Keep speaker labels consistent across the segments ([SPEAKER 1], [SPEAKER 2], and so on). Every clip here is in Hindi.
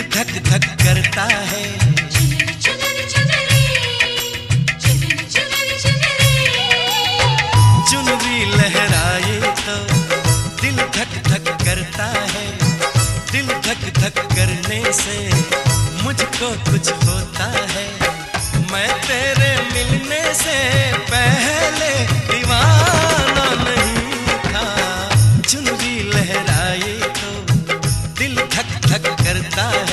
[SPEAKER 1] धक धक करता है। चुनरी लहराए तो दिल धक धक करता है। दिल धक धक करने से मुझको कुछ होता है। मैं तेरे मिलने से पहले दीवाना नहीं था। चुनरी लहराए तो दिल धक धक करता है।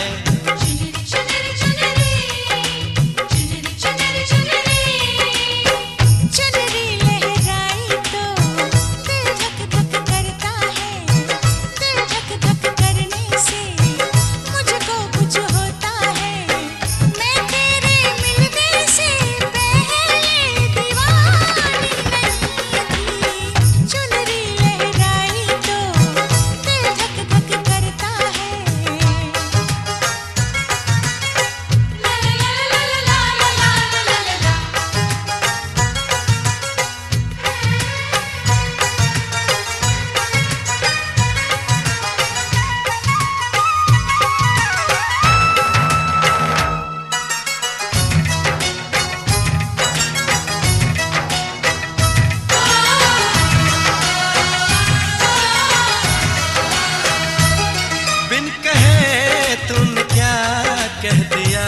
[SPEAKER 1] कह दिया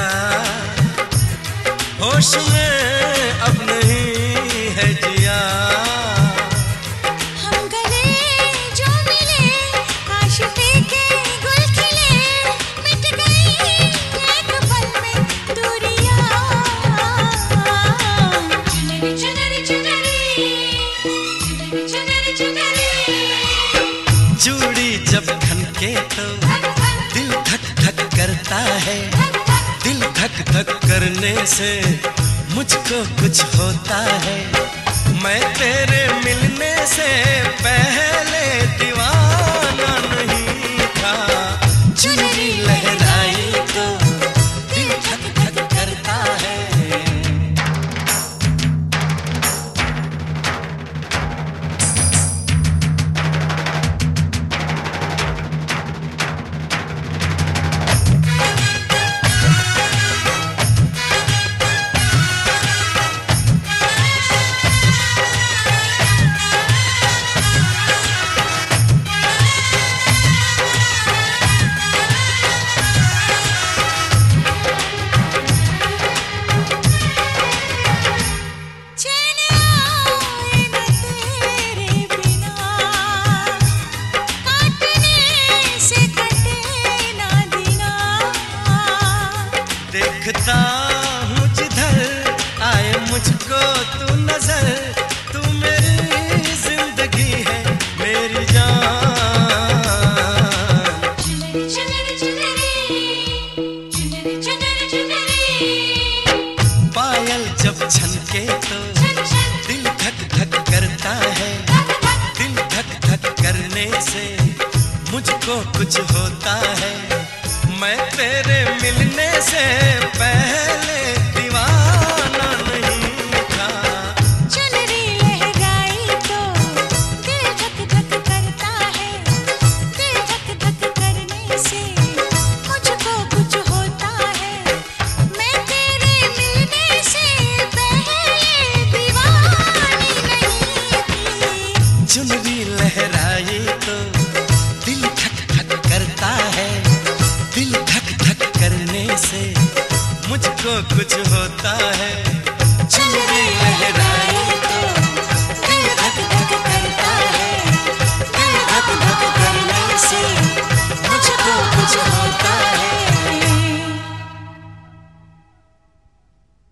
[SPEAKER 1] होश में अब नहीं है जिया।
[SPEAKER 2] हम गले जो मिले आशिकी के गुल खिले। मिट गई एक पल में दूरियां। चुनरी चुनरी चुनरी चुनरी चुनरी।
[SPEAKER 1] चूड़ी जब खनके तो दिल धक धक करता है। दिल धक धक करने से मुझको कुछ होता है। मैं तेरे मिलने से पहले दीवाना नहीं था। चुनरी लहराई तो दिल धक धक करता है। देखता हूँ जिधर आए मुझको तू नजर। तू मेरी जिंदगी है मेरी जान।
[SPEAKER 2] चुनरी चुनरी चुनरी चुनरी।
[SPEAKER 1] पायल जब छनके तो दिल धक धक करता है। दिल धक धक करने से मुझको कुछ होता है। मैं तेरे मिलने से पहले दीवाना नहीं था।
[SPEAKER 2] चुनरी लहराई तो दिल धक धक करता है। दिल धक धक करने से मुझको कुछ होता है। मैं तेरे मिलने से पहले दीवानी नहीं थी।
[SPEAKER 1] चुनरी लहराई तो दिल धक धक करता है। दिल धक धक करने से मुझको कुछ होता है।